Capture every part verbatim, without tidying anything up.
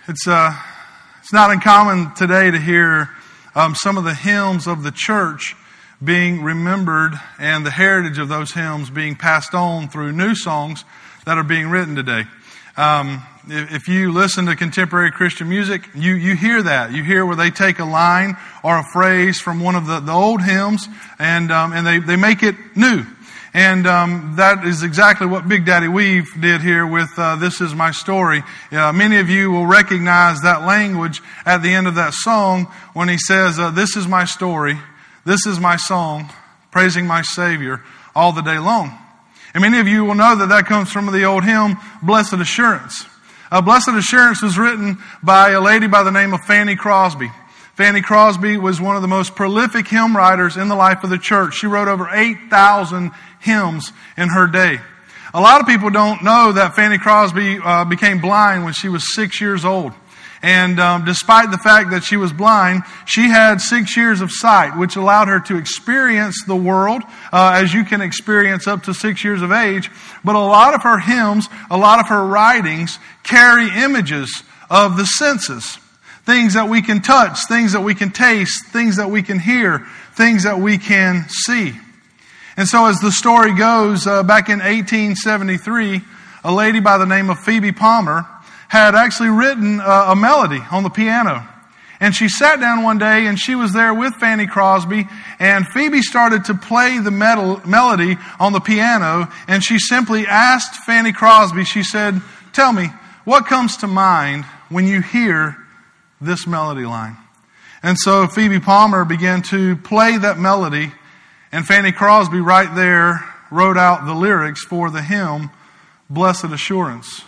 It's uh, it's not uncommon today to hear um, some of the hymns of the church being remembered and the heritage of those hymns being passed on through new songs that are being written today. Um, if, if you listen to contemporary Christian music, you, you hear that. You hear where they take a line or a phrase from one of the, the old hymns and um, and they, they make it new. And um, that is exactly what Big Daddy Weave did here with uh, This Is My Story. Uh, many of you will recognize that language at the end of that song when he says, uh, this is my story, this is my song, praising my Savior all the day long. And many of you will know that that comes from the old hymn, Blessed Assurance. Uh, Blessed Assurance was written by a lady by the name of Fanny Crosby. Fanny Crosby was one of the most prolific hymn writers in the life of the church. She wrote over eight thousand hymns in her day. A lot of people don't know that Fanny Crosby uh, became blind when she was six years old. And um, despite the fact that she was blind, she had six years of sight, which allowed her to experience the world uh, as you can experience up to six years of age. But a lot of her hymns, a lot of her writings carry images of the senses. Things that we can touch, things that we can taste, things that we can hear, things that we can see. And so as the story goes, uh, back in eighteen seventy-three, a lady by the name of Phoebe Palmer had actually written uh, a melody on the piano. And she sat down one day and she was there with Fanny Crosby, and Phoebe started to play the metal, melody on the piano, and she simply asked Fanny Crosby, she said, tell me, what comes to mind when you hear this melody line? And so Phoebe Palmer began to play that melody, and Fanny Crosby right there wrote out the lyrics for the hymn, Blessed Assurance.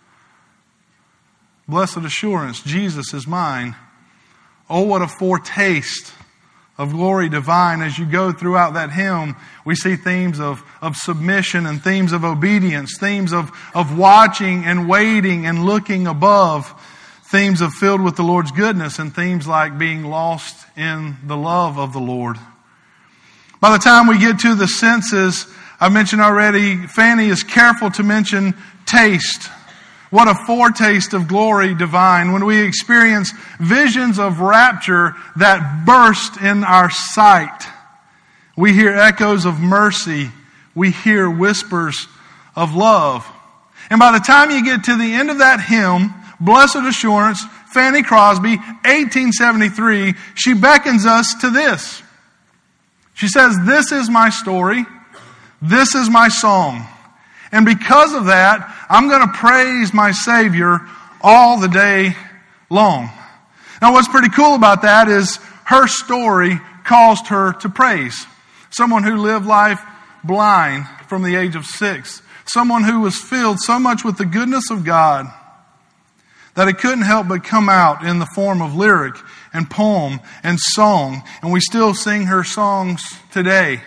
Blessed assurance, Jesus is mine. Oh, what a foretaste of glory divine. As you go throughout that hymn, we see themes of, of submission and themes of obedience, themes of, of watching and waiting and looking above, themes of filled with the Lord's goodness, and themes like being lost in the love of the Lord. By the time we get to the senses, I mentioned already, Fanny is careful to mention taste. What a foretaste of glory divine when we experience visions of rapture that burst in our sight. We hear echoes of mercy. We hear whispers of love. And by the time you get to the end of that hymn, Blessed Assurance, Fanny Crosby, eighteen seventy-three, she beckons us to this. She says, this is my story. This is my song. And because of that, I'm going to praise my Savior all the day long. Now what's pretty cool about that is her story caused her to praise. Someone who lived life blind from the age of six. Someone who was filled so much with the goodness of God that it couldn't help but come out in the form of lyric and poem and song. And we still sing her songs today.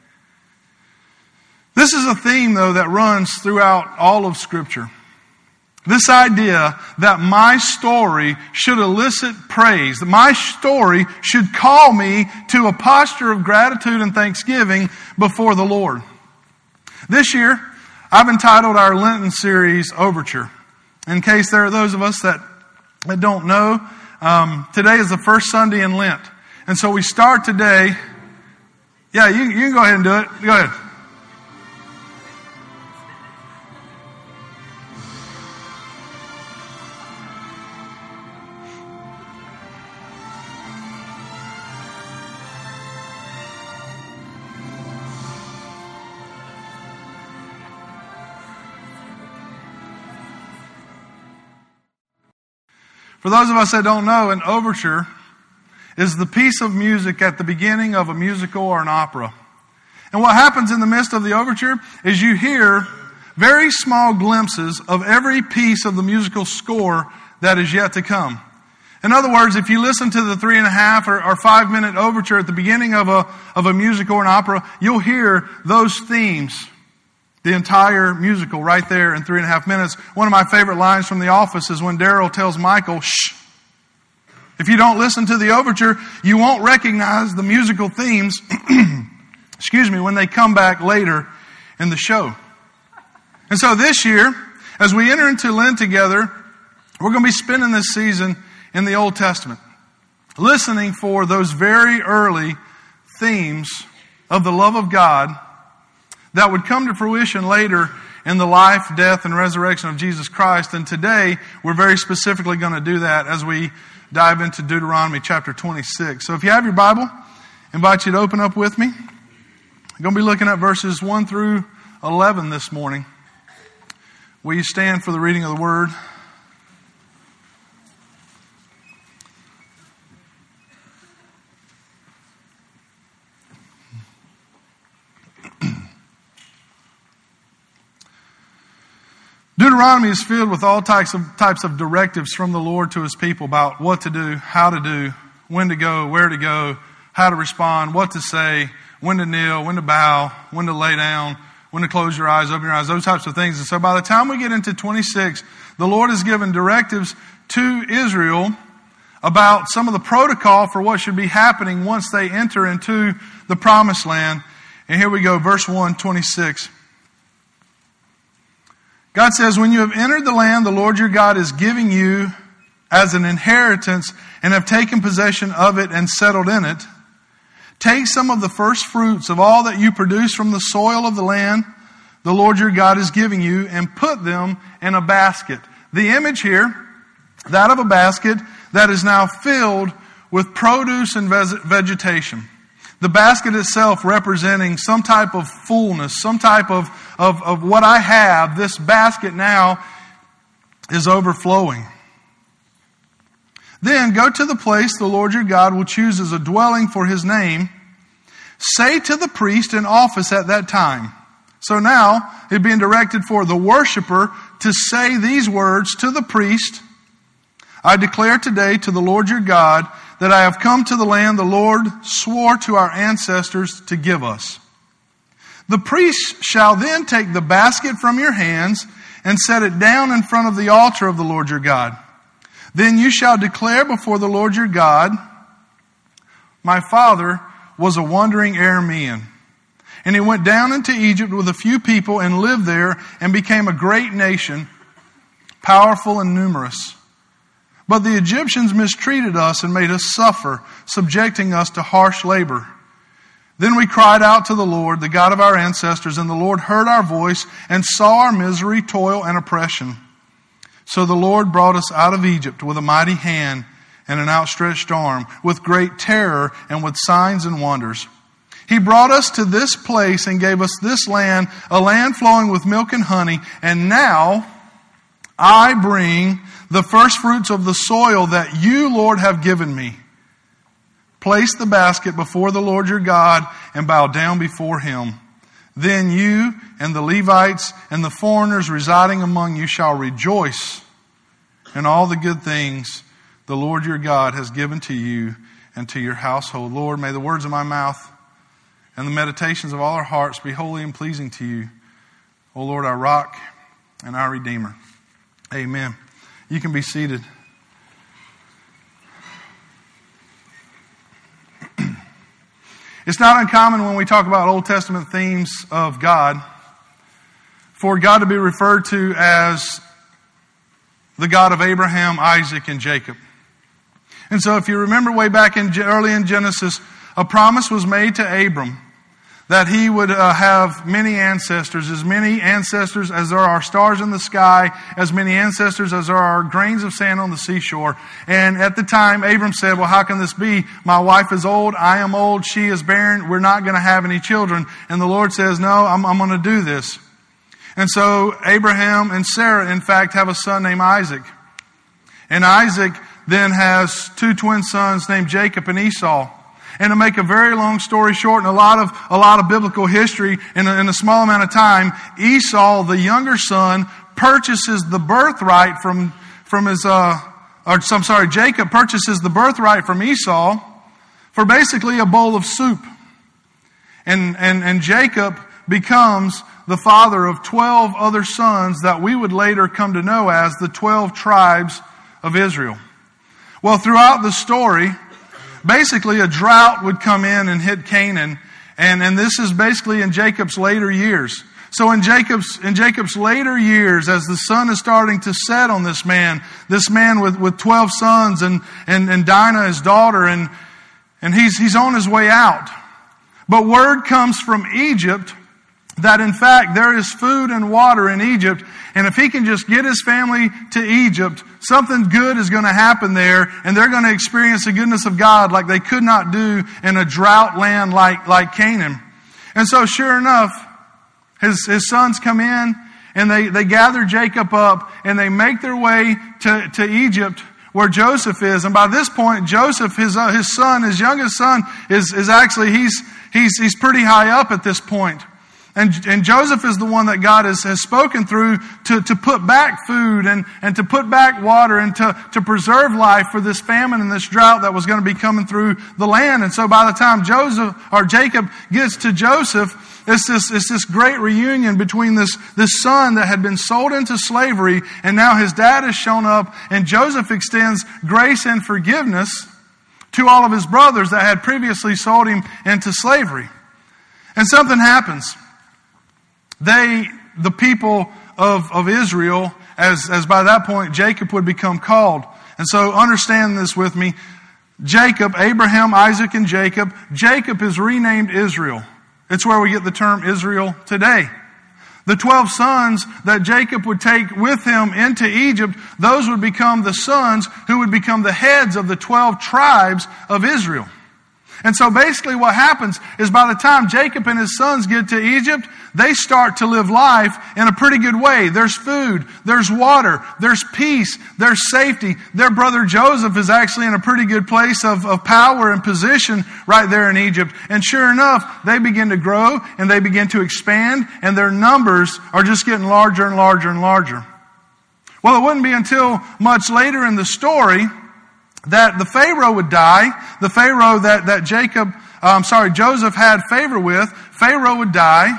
This is a theme, though, that runs throughout all of Scripture. This idea that my story should elicit praise, that my story should call me to a posture of gratitude and thanksgiving before the Lord. This year, I've entitled our Lenten series Overture. In case there are those of us that, that don't know, um, today is the first Sunday in Lent. And so we start today. Yeah, you, you can go ahead and do it. Go ahead. For those of us that don't know, an overture is the piece of music at the beginning of a musical or an opera. And what happens in the midst of the overture is you hear very small glimpses of every piece of the musical score that is yet to come. In other words, if you listen to the three and a half or, or five minute overture at the beginning of a, of a musical or an opera, you'll hear those themes. The entire musical right there in three and a half minutes. One of my favorite lines from The Office is when Daryl tells Michael, shh. If you don't listen to the overture, you won't recognize the musical themes, excuse me, when they come back later in the show. And so this year, as we enter into Lent together, We're going to be spending this season in the Old Testament, listening for those very early themes of the love of God that would come to fruition later in the life, death, and resurrection of Jesus Christ. And today, we're very specifically going to do that as we dive into Deuteronomy chapter twenty-six. So if you have your Bible, I invite you to open up with me. I'm going to be looking at verses one through eleven this morning. Will you stand for the reading of the Word? Deuteronomy is filled with all types of types of directives from the Lord to His people about what to do, how to do, when to go, where to go, how to respond, what to say, when to kneel, when to bow, when to lay down, when to close your eyes, open your eyes, those types of things. And so by the time we get into twenty-six, the Lord has given directives to Israel about some of the protocol for what should be happening once they enter into the promised land. And here we go, verse one, twenty-six. God says, when you have entered the land the Lord your God is giving you as an inheritance and have taken possession of it and settled in it, take some of the first fruits of all that you produce from the soil of the land the Lord your God is giving you and put them in a basket. The image here, that of a basket that is now filled with produce and vegetation. The basket itself representing some type of fullness, some type of, of, of what I have. This basket now is overflowing. Then go to the place the Lord your God will choose as a dwelling for His name. Say to the priest in office at that time. So now it's being directed for the worshiper to say these words to the priest. I declare today to the Lord your God that I have come to the land the Lord swore to our ancestors to give us. The priest shall then take the basket from your hands and set it down in front of the altar of the Lord your God. Then you shall declare before the Lord your God, my father was a wandering Aramean, and he went down into Egypt with a few people and lived there and became a great nation, powerful and numerous. But the Egyptians mistreated us and made us suffer, subjecting us to harsh labor. Then we cried out to the Lord, the God of our ancestors, and the Lord heard our voice and saw our misery, toil, and oppression. So the Lord brought us out of Egypt with a mighty hand and an outstretched arm, with great terror and with signs and wonders. He brought us to this place and gave us this land, a land flowing with milk and honey. And now I bring the first fruits of the soil that you, Lord, have given me. Place the basket before the Lord your God and bow down before Him. Then you and the Levites and the foreigners residing among you shall rejoice in all the good things the Lord your God has given to you and to your household. Lord, may the words of my mouth and the meditations of all our hearts be holy and pleasing to you, O Lord, our rock and our Redeemer. Amen. You can be seated. It's not uncommon when we talk about Old Testament themes of God for God to be referred to as the God of Abraham, Isaac, and Jacob. And so if you remember way back in early in Genesis, a promise was made to Abram that he would uh, have many ancestors, as many ancestors as there are stars in the sky, as many ancestors as there are grains of sand on the seashore. And at the time, Abram said, well, how can this be? My wife is old, I am old, she is barren, we're not going to have any children. And the Lord says, no, I'm, I'm going to do this. And so Abraham and Sarah, in fact, have a son named Isaac. And Isaac then has two twin sons named Jacob and Esau. And to make a very long story short, and a lot of a lot of biblical history in a, in a small amount of time, Esau, the younger son, purchases the birthright from from his. Uh, or I'm sorry, Jacob purchases the birthright from Esau for basically a bowl of soup, and and and Jacob becomes the father of twelve other sons that we would later come to know as the twelve tribes of Israel. Well, throughout the story, basically, a drought would come in and hit Canaan, and, and this is basically in Jacob's later years. So in Jacob's, in Jacob's later years, as the sun is starting to set on this man, this man with, with twelve sons and, and, and Dinah, his daughter, and, and he's, he's on his way out. But word comes from Egypt that in fact there is food and water in Egypt, and if he can just get his family to Egypt, something good is going to happen there, and they're going to experience the goodness of God like they could not do in a drought land like, like Canaan. And so sure enough, His, his sons come in and they, they gather Jacob up and they make their way to, to Egypt where Joseph is. And by this point, Joseph, his, uh, his son, his youngest son, is, is actually, he's, he's, he's pretty high up at this point. And, and Joseph is the one that God has, has spoken through to, to put back food and, and to put back water and to, to preserve life for this famine and this drought that was going to be coming through the land. And so by the time Joseph or Jacob gets to Joseph, it's this, it's this great reunion between this, this son that had been sold into slavery, and now his dad has shown up, and Joseph extends grace and forgiveness to all of his brothers that had previously sold him into slavery. And something happens. They, the people of, of Israel, as, as by that point Jacob would become called. And so understand this with me. Jacob, Abraham, Isaac, and Jacob. Jacob is renamed Israel. It's where we get the term Israel today. The twelve sons that Jacob would take with him into Egypt, those would become the sons who would become the heads of the twelve tribes of Israel. And so basically what happens is by the time Jacob and his sons get to Egypt, they start to live life in a pretty good way. There's food, there's water, there's peace, there's safety. Their brother Joseph is actually in a pretty good place of, of power and position right there in Egypt. And sure enough, they begin to grow and they begin to expand, and their numbers are just getting larger and larger and larger. Well, it wouldn't be until much later in the story that the Pharaoh would die. The Pharaoh that, that Jacob, I'm um, sorry, Joseph had favor with, Pharaoh would die.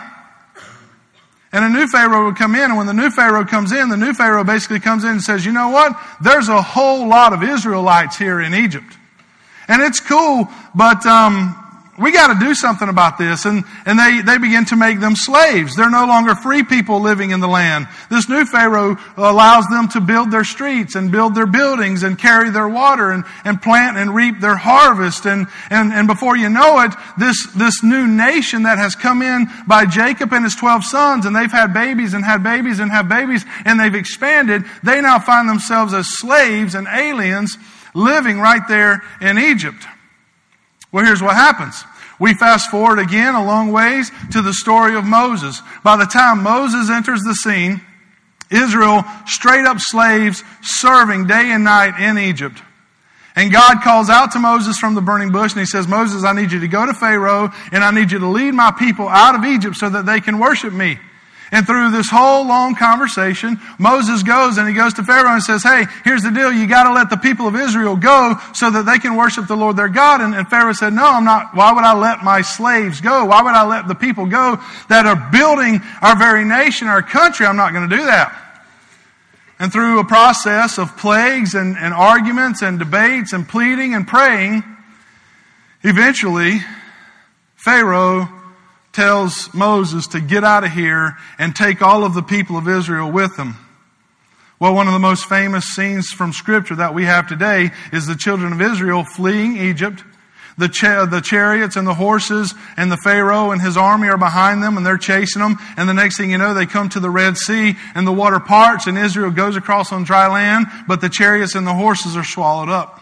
And a new Pharaoh would come in. And when the new Pharaoh comes in, the new Pharaoh basically comes in and says, you know what? There's a whole lot of Israelites here in Egypt. And it's cool, but um, we got to do something about this. And, and they, they begin to make them slaves. They're no longer free people living in the land. This new Pharaoh allows them to build their streets and build their buildings and carry their water and, and plant and reap their harvest. And, and, and before you know it, this, this new nation that has come in by Jacob and his twelve sons, and they've had babies and had babies and had babies, and they've expanded, they now find themselves as slaves and aliens living right there in Egypt. Well, here's what happens. We fast forward again a long ways to the story of Moses. By the time Moses enters the scene, Israel, straight up slaves, serving day and night in Egypt. And God calls out to Moses from the burning bush and he says, Moses, I need you to go to Pharaoh and I need you to lead my people out of Egypt so that they can worship me. And through this whole long conversation, Moses goes and he goes to Pharaoh and says, hey, here's the deal. You got to let the people of Israel go so that they can worship the Lord their God. And, and Pharaoh said, no, I'm not. Why would I let my slaves go? Why would I let the people go that are building our very nation, our country? I'm not going to do that. And through a process of plagues and, and arguments and debates and pleading and praying, eventually Pharaoh tells Moses to get out of here and take all of the people of Israel with him. Well, one of the most famous scenes from Scripture that we have today is the children of Israel fleeing Egypt. The, cha- the chariots and the horses and the Pharaoh and his army are behind them and they're chasing them. And the next thing you know, they come to the Red Sea and the water parts and Israel goes across on dry land, but the chariots and the horses are swallowed up.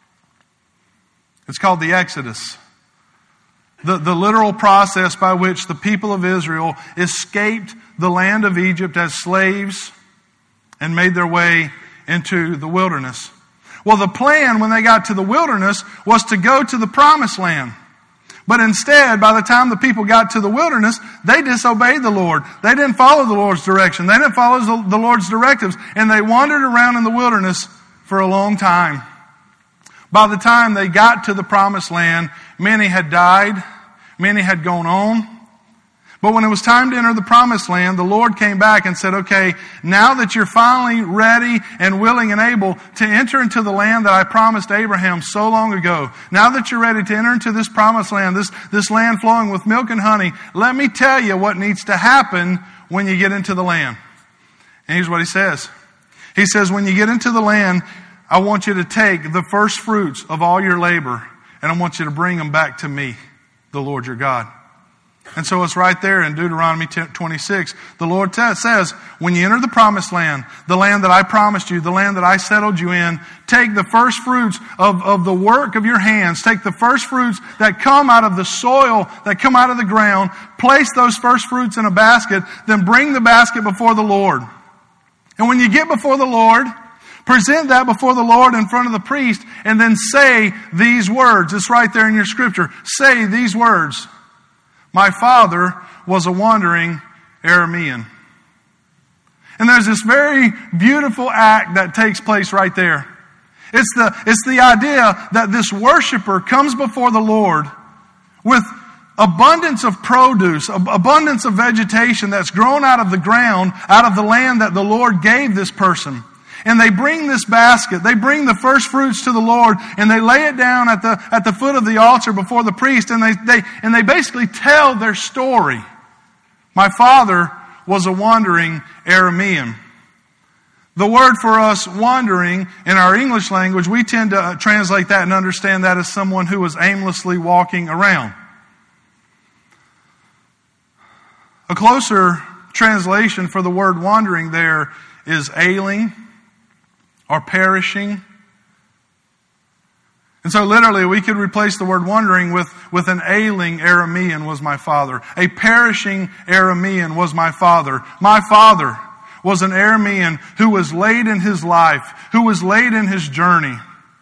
It's called the Exodus. The, the literal process by which the people of Israel escaped the land of Egypt as slaves and made their way into the wilderness. Well, the plan when they got to the wilderness was to go to the promised land. But instead, by the time the people got to the wilderness, they disobeyed the Lord. They didn't follow the Lord's direction. They didn't follow the, the Lord's directives. And they wandered around in the wilderness for a long time. By the time they got to the promised land, many had died. Many had gone on. But when it was time to enter the promised land, the Lord came back and said, okay, now that you're finally ready and willing and able to enter into the land that I promised Abraham so long ago, now that you're ready to enter into this promised land, this, this land flowing with milk and honey, let me tell you what needs to happen when you get into the land. And here's what he says. He says, when you get into the land, I want you to take the first fruits of all your labor, and I want you to bring them back to me, the Lord your God. And so it's right there in Deuteronomy twenty-six. The Lord t- says, when you enter the promised land, the land that I promised you, the land that I settled you in, take the first fruits of, of the work of your hands. Take the first fruits that come out of the soil, that come out of the ground. Place those first fruits in a basket. Then bring the basket before the Lord. And when you get before the Lord, present that before the Lord in front of the priest, and then say these words. It's right there in your scripture. Say these words. My father was a wandering Aramean. And there's this very beautiful act that takes place right there. It's the, it's the idea that this worshiper comes before the Lord with abundance of produce, abundance of vegetation that's grown out of the ground, out of the land that the Lord gave this person. And they bring this basket, they bring the first fruits to the Lord, and they lay it down at the at the foot of the altar before the priest, and they, they and they basically tell their story. My father was a wandering Aramean. The word for us, wandering, in our English language, we tend to translate that and understand that as someone who was aimlessly walking around. A closer translation for the word wandering there is ailing or perishing. And so literally we could replace the word wandering with, with an ailing Aramean was my father. A perishing Aramean was my father. My father was an Aramean who was late in his life, who was late in his journey.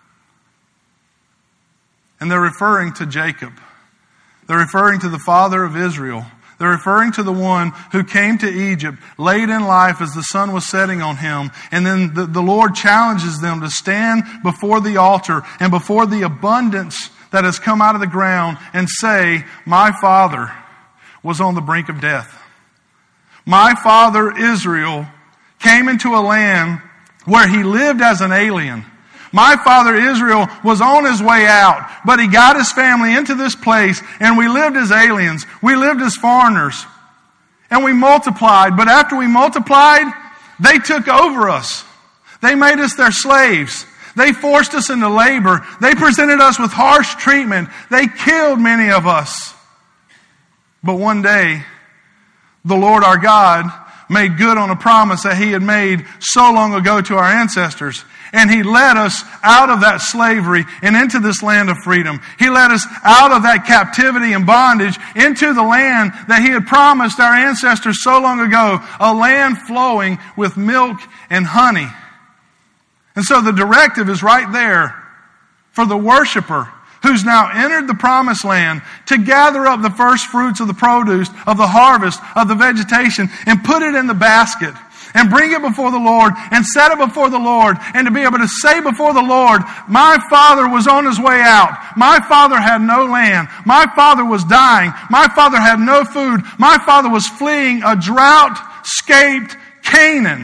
And they're referring to Jacob. They're referring to the father of Israel. They're referring to the one who came to Egypt late in life as the sun was setting on him. And then the, the Lord challenges them to stand before the altar and before the abundance that has come out of the ground and say, my father was on the brink of death. My father Israel came into a land where he lived as an alien. My father Israel was on his way out, but he got his family into this place, and we lived as aliens. We lived as foreigners. And we multiplied, but after we multiplied, they took over us. They made us their slaves. They forced us into labor. They presented us with harsh treatment. They killed many of us. But one day, the Lord our God made good on a promise that He had made so long ago to our ancestors. And He led us out of that slavery and into this land of freedom. He led us out of that captivity and bondage into the land that He had promised our ancestors so long ago, a land flowing with milk and honey. And so the directive is right there for the worshiper who's now entered the promised land to gather up the first fruits of the produce, of the harvest, of the vegetation, and put it in the basket. And bring it before the Lord and set it before the Lord, and to be able to say before the Lord, my father was on his way out. My father had no land. My father was dying. My father had no food. My father was fleeing a drought-scaped Canaan.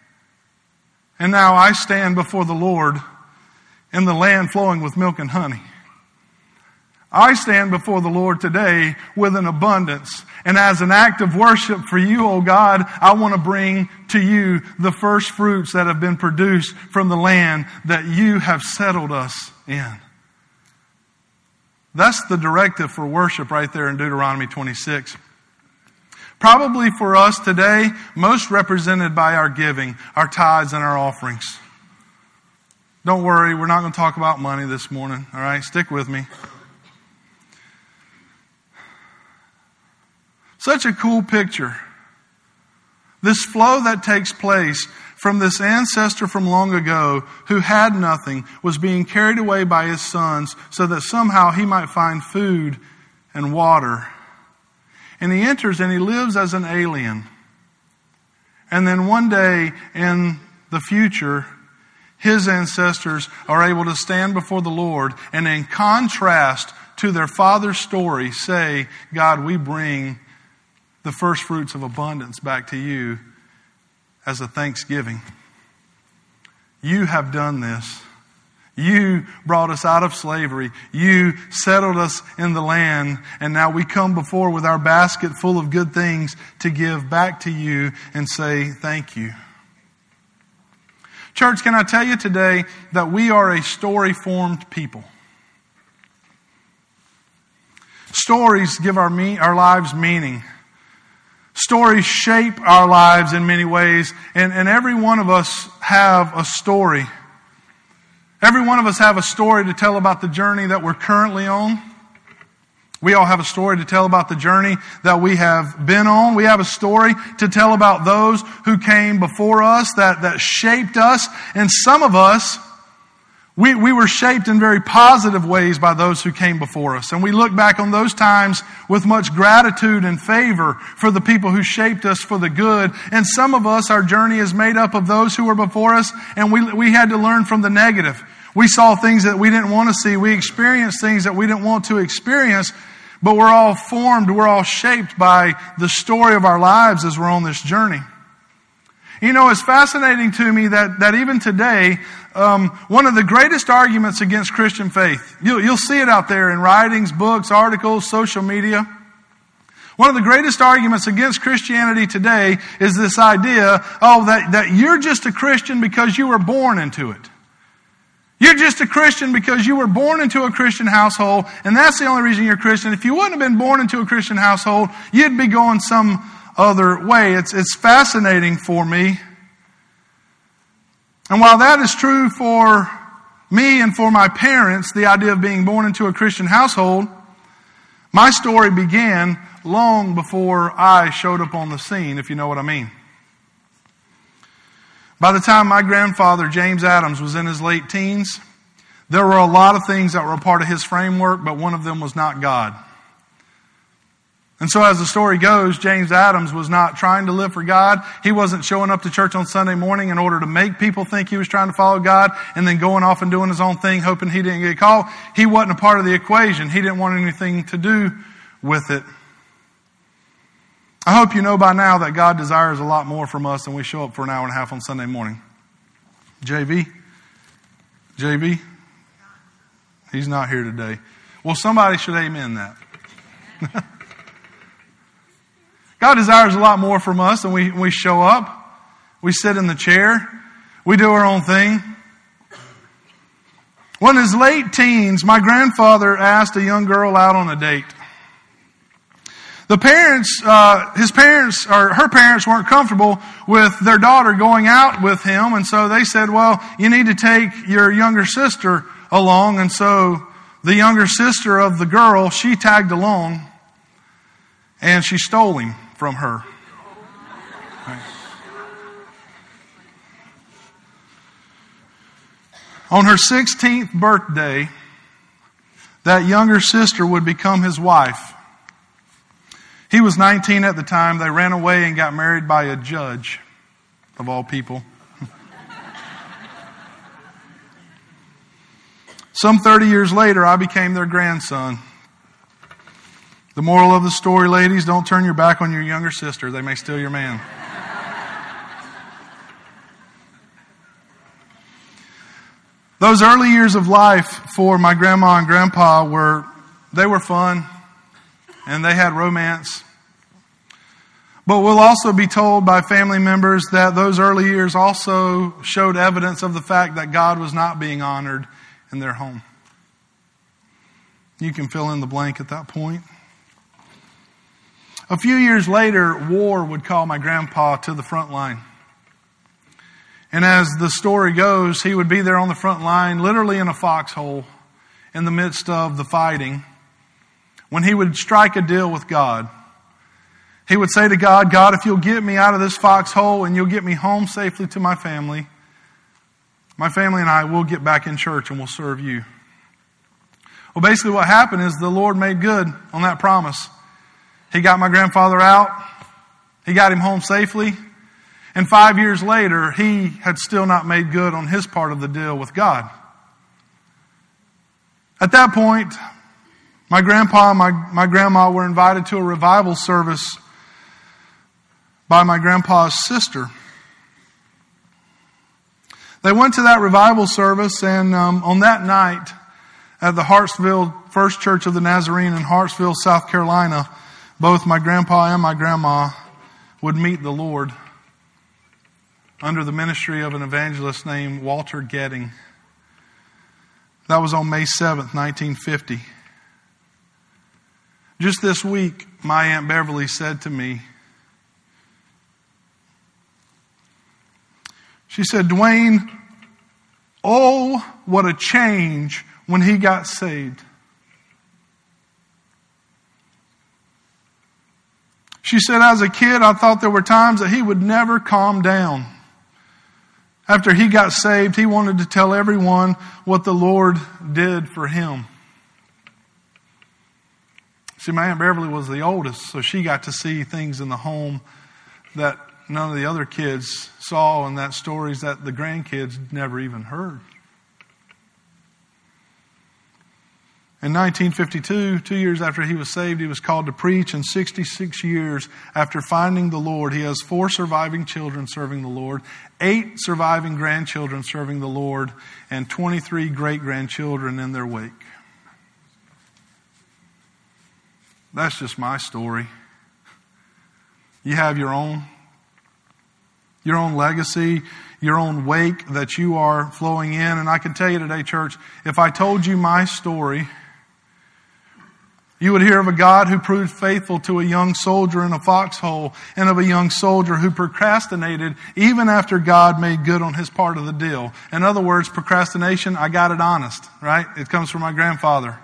And now I stand before the Lord in the land flowing with milk and honey. I stand before the Lord today with an abundance. And as an act of worship for you, O God, I want to bring to you the first fruits that have been produced from the land that you have settled us in. That's the directive for worship right there in Deuteronomy twenty-six. Probably for us today, most represented by our giving, our tithes and our offerings. Don't worry, we're not going to talk about money this morning. All right, stick with me. Such a cool picture. This flow that takes place from this ancestor from long ago who had nothing was being carried away by his sons so that somehow he might find food and water. And he enters and he lives as an alien. And then one day in the future, his ancestors are able to stand before the Lord and in contrast to their father's story say, God, we bring the first fruits of abundance back to you as a thanksgiving. You have done this. You brought us out of slavery. You settled us in the land. And now we come before with our basket full of good things to give back to you and say thank you. Church, can I tell you today that we are a story-formed people? Stories give our, me- our lives meaning. Stories shape our lives in many ways. And, and every one of us have a story. Every one of us have a story to tell about the journey that we're currently on. We all have a story to tell about the journey that we have been on. We have a story to tell about those who came before us that, that shaped us. And some of us, we, we were shaped in very positive ways by those who came before us. And we look back on those times with much gratitude and favor for the people who shaped us for the good. And some of us, our journey is made up of those who were before us, and we, we had to learn from the negative. We saw things that we didn't want to see. We experienced things that we didn't want to experience. But we're all formed, we're all shaped by the story of our lives as we're on this journey. You know, it's fascinating to me that, that even today, um, one of the greatest arguments against Christian faith, you'll, you'll see it out there in writings, books, articles, social media. One of the greatest arguments against Christianity today is this idea, oh, that, that you're just a Christian because you were born into it. You're just a Christian because you were born into a Christian household, and that's the only reason you're a Christian. If you wouldn't have been born into a Christian household, you'd be going some other way. It's, it's fascinating for me. And while that is true for me and for my parents, the idea of being born into a Christian household, my story began long before I showed up on the scene, if you know what I mean. By the time my grandfather, James Adams, was in his late teens, there were a lot of things that were a part of his framework, but one of them was not God. And so as the story goes, James Adams was not trying to live for God. He wasn't showing up to church on Sunday morning in order to make people think he was trying to follow God and then going off and doing his own thing, hoping he didn't get called. He wasn't a part of the equation. He didn't want anything to do with it. I hope you know by now that God desires a lot more from us than we show up for an hour and a half on Sunday morning. J B? J B? He's not here today. Well, somebody should amen that. God desires a lot more from us than we, we show up. We sit in the chair. We do our own thing. When in his late teens, my grandfather asked a young girl out on a date. The parents, uh, his parents, or her parents weren't comfortable with their daughter going out with him. And so they said, well, you need to take your younger sister along. And so the younger sister of the girl, she tagged along and she stole him from her. Right. On her sixteenth birthday, that younger sister would become his wife. He was nineteen at the time. They ran away and got married by a judge, of all people. Some thirty years later, I became their grandson. The moral of the story, ladies, don't turn your back on your younger sister. They may steal your man. Those early years of life for my grandma and grandpa were, they were fun. And they had romance. But we'll also be told by family members that those early years also showed evidence of the fact that God was not being honored in their home. You can fill in the blank at that point. A few years later, war would call my grandpa to the front line. And as the story goes, he would be there on the front line, literally in a foxhole, in the midst of the fighting. When he would strike a deal with God, he would say to God, God, if you'll get me out of this foxhole and you'll get me home safely to my family, my family and I will get back in church and we'll serve you. Well, basically what happened is the Lord made good on that promise. He got my grandfather out. He got him home safely. And five years later, he had still not made good on his part of the deal with God. At that point, my grandpa and my, my grandma were invited to a revival service by my grandpa's sister. They went to that revival service, and um, on that night at the Hartsville First Church of the Nazarene in Hartsville, South Carolina, both my grandpa and my grandma would meet the Lord under the ministry of an evangelist named Walter Getting. That was on May seventh, nineteen fifty. Just this week, my Aunt Beverly said to me, she said, "Dwayne, oh, what a change when he got saved." She said, "As a kid, I thought there were times that he would never calm down. After he got saved, he wanted to tell everyone what the Lord did for him." See, my Aunt Beverly was the oldest, so she got to see things in the home that none of the other kids saw, and that stories that the grandkids never even heard. In nineteen fifty-two, two years after he was saved, he was called to preach, and sixty-six years after finding the Lord, he has four surviving children serving the Lord, eight surviving grandchildren serving the Lord, and twenty-three great-grandchildren in their wake. That's just my story. You have your own, your own legacy, your own wake that you are flowing in. And I can tell you today, church, if I told you my story, you would hear of a God who proved faithful to a young soldier in a foxhole, and of a young soldier who procrastinated even after God made good on his part of the deal. In other words, procrastination, I got it honest, right? It comes from my grandfather.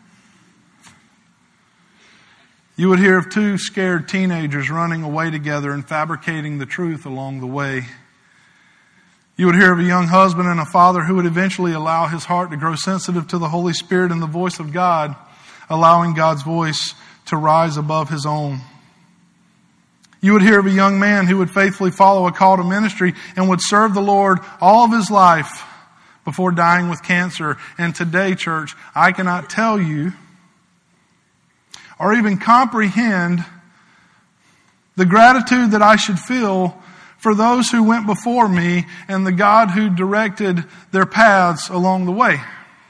You would hear of two scared teenagers running away together and fabricating the truth along the way. You would hear of a young husband and a father who would eventually allow his heart to grow sensitive to the Holy Spirit and the voice of God, allowing God's voice to rise above his own. You would hear of a young man who would faithfully follow a call to ministry and would serve the Lord all of his life before dying with cancer. And today, church, I cannot tell you or even comprehend the gratitude that I should feel for those who went before me and the God who directed their paths along the way.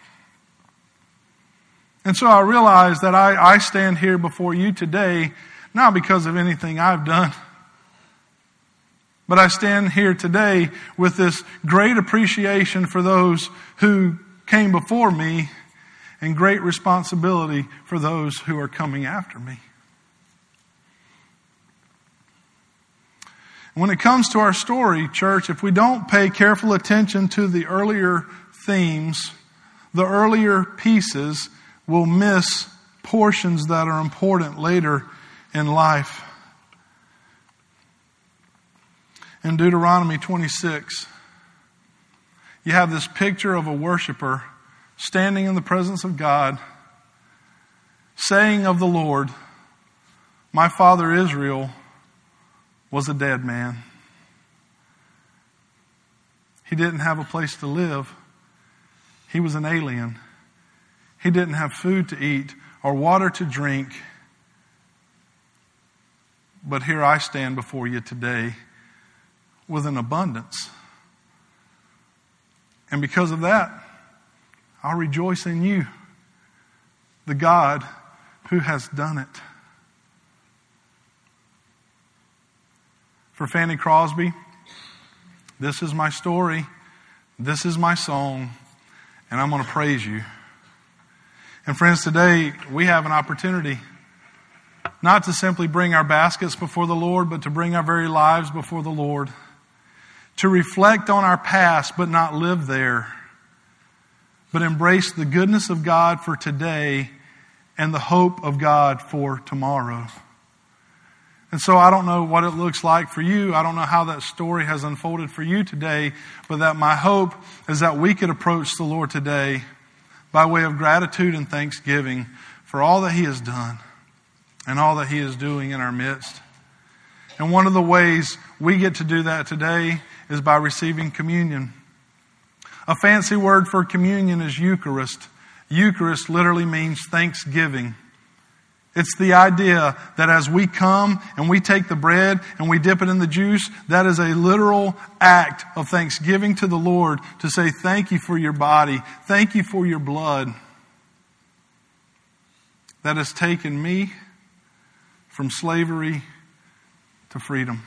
And so I realize that I, I stand here before you today, not because of anything I've done, but I stand here today with this great appreciation for those who came before me and great responsibility for those who are coming after me. When it comes to our story, church, if we don't pay careful attention to the earlier themes, the earlier pieces, we'll miss portions that are important later in life. In Deuteronomy twenty-six, you have this picture of a worshiper standing in the presence of God, saying of the Lord, "My father Israel was a dead man. He didn't have a place to live. He was an alien. He didn't have food to eat or water to drink. But here I stand before you today with an abundance. And because of that, I'll rejoice in you, the God who has done it." For Fanny Crosby, this is my story, this is my song, and I'm going to praise you. And friends, today we have an opportunity not to simply bring our baskets before the Lord, but to bring our very lives before the Lord. To reflect on our past, but not live there. But embrace the goodness of God for today and the hope of God for tomorrow. And so I don't know what it looks like for you. I don't know how that story has unfolded for you today. But that my hope is that we could approach the Lord today by way of gratitude and thanksgiving for all that He has done and all that He is doing in our midst. And one of the ways we get to do that today is by receiving communion. A fancy word for communion is Eucharist. Eucharist literally means thanksgiving. It's the idea that as we come and we take the bread and we dip it in the juice, that is a literal act of thanksgiving to the Lord to say thank you for your body, thank you for your blood that has taken me from slavery to freedom.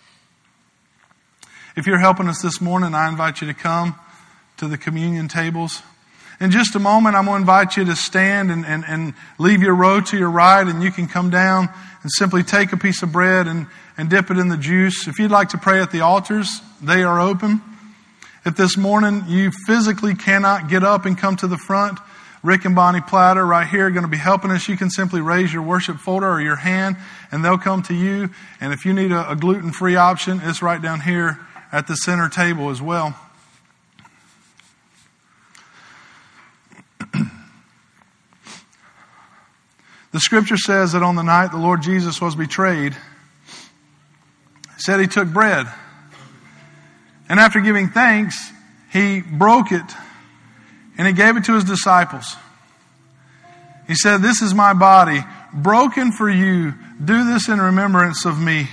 If you're helping us this morning, I invite you to come to the communion tables. In just a moment, I'm going to invite you to stand and, and, and leave your row to your right, and you can come down and simply take a piece of bread and, and dip it in the juice. If you'd like to pray at the altars, they are open. If this morning you physically cannot get up and come to the front, Rick and Bonnie Platter right here are going to be helping us. You can simply raise your worship folder or your hand, and they'll come to you. And if you need a, a gluten-free option, it's right down here at the center table as well. The scripture says that on the night the Lord Jesus was betrayed, he said he took bread. And after giving thanks, he broke it and he gave it to his disciples. He said, "This is my body, broken for you. Do this in remembrance of me."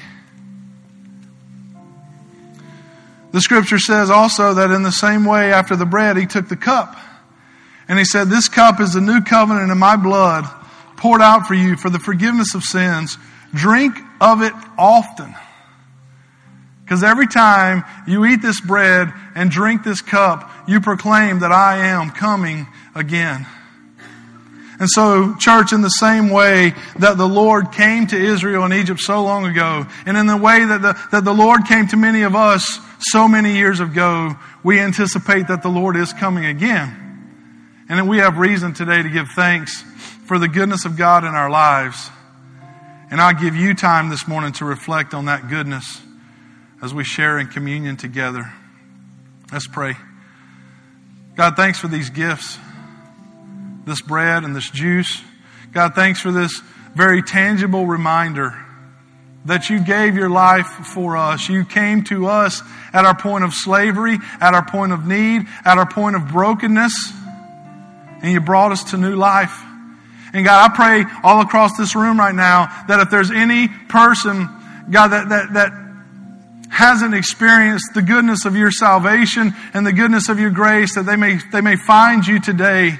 The scripture says also that in the same way after the bread, he took the cup. And he said, "This cup is the new covenant in my blood, poured out for you for the forgiveness of sins. Drink of it often." Because every time you eat this bread and drink this cup, you proclaim that I am coming again. And so, church, in the same way that the Lord came to Israel in Egypt so long ago, and in the way that the, that the Lord came to many of us so many years ago, we anticipate that the Lord is coming again. And we have reason today to give thanks for the goodness of God in our lives. And I give you time this morning to reflect on that goodness as we share in communion together. Let's pray. God, thanks for these gifts, this bread and this juice. God, thanks for this very tangible reminder that you gave your life for us. You came to us at our point of slavery, at our point of need, at our point of brokenness, and you brought us to new life. And God, I pray all across this room right now that if there's any person, God, that, that, that hasn't experienced the goodness of your salvation and the goodness of your grace, that they may, they may find you today.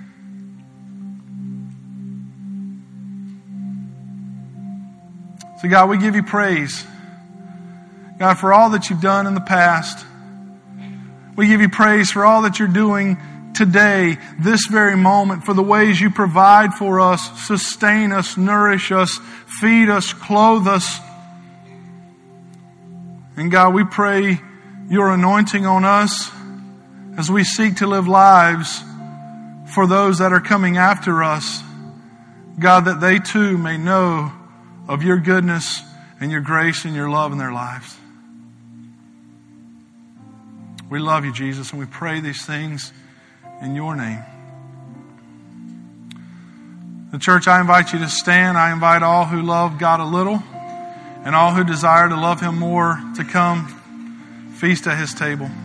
So God, we give you praise. God, for all that you've done in the past. We give you praise for all that you're doing today, this very moment, for the ways you provide for us, sustain us, nourish us, feed us, clothe us. And God, we pray your anointing on us as we seek to live lives for those that are coming after us. God, that they too may know of your goodness and your grace and your love in their lives. We love you, Jesus, and we pray these things in your name. The church, I invite you to stand. I invite all who love God a little and all who desire to love Him more to come feast at His table.